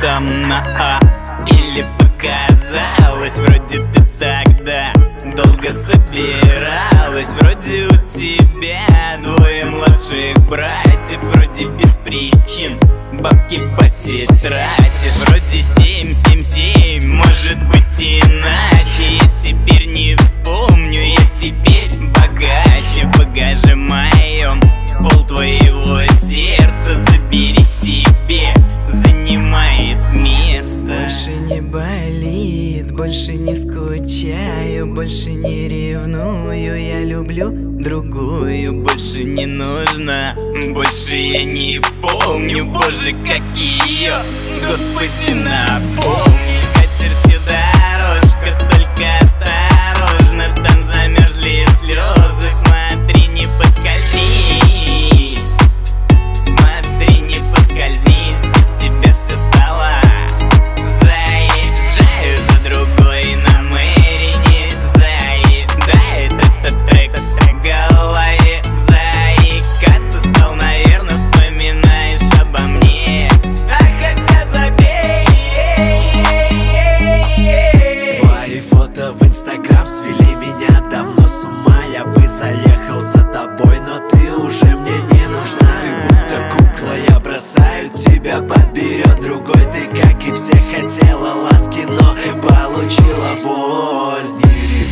там на А? Или показалось, вроде ты тогда долго собиралась? Вроде у тебя двое младших братьев, вроде без причин бабки потратишь. Вроде 7, может быть иначе. Я теперь не вспомню, я теперь богаче. В багаже моем пол твоего сердца забери себе, занимает место. Больше не болит, больше не скучаю, больше не ревную, я люблю другую. Больше не нужно, больше я не помню. Боже, как ее, Господи, напомни. Скатертью дорожка, только осторожно, там замерзли слезы. Смотри, не подскользнись, смотри, не подскользнись, без тебя все стало. Заезжаю за другой на Мэрине, заедает этот трек в голове. Заикаться стал, наверное, вспоминаешь обо мне. А хотя забей. Твои фото в Инстаграм свели меня давно с ума. Я бы заехал за тобой, но ты уже мне не нужна. Ты будто кукла, я бросаю тебя, подберет другой. Ты, как и все, хотела ласки, но получила боль.